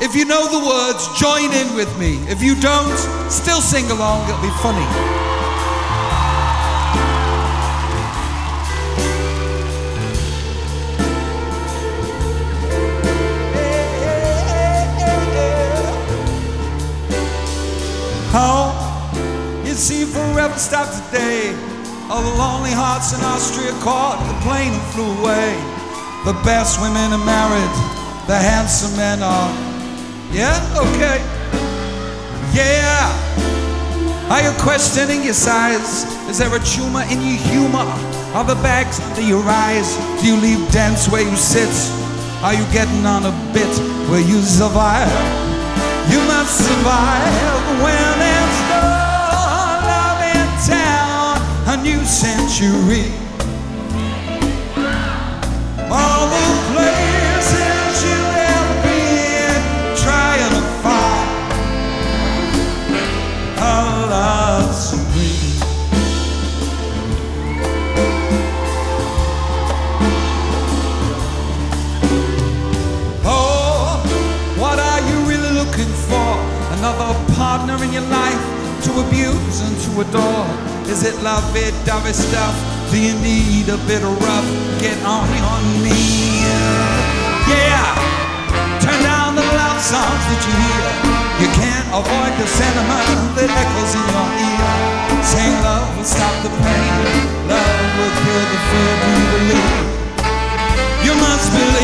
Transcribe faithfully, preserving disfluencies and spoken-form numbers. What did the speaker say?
If you know the words, join in with me. If you don't, still sing along, it'll be funny. Oh, you see, forever stopped today. All the lonely hearts in Austria caught the plane and flew away. The best women are married, the handsome men are. Yeah, okay. Yeah. Are you questioning your size? Is there a tumor in your humor? Are the bags under your eyes? Do you leave dents where you sit? Are you getting on a bit where you survive? You must survive when there's no love in town. A new century. All the places you've ever been, trying to find a love supreme. Oh, what are you really looking for? Another partner in your life to abuse and to adore? Is it lovey-dovey stuff? Do you need a bit of rough? Get on your knee. Yeah, turn down the love songs that you hear. You can't avoid the sentiment that echoes in your ear. Saying love will stop the pain, love will kill the fear. Do you believe? You must believe.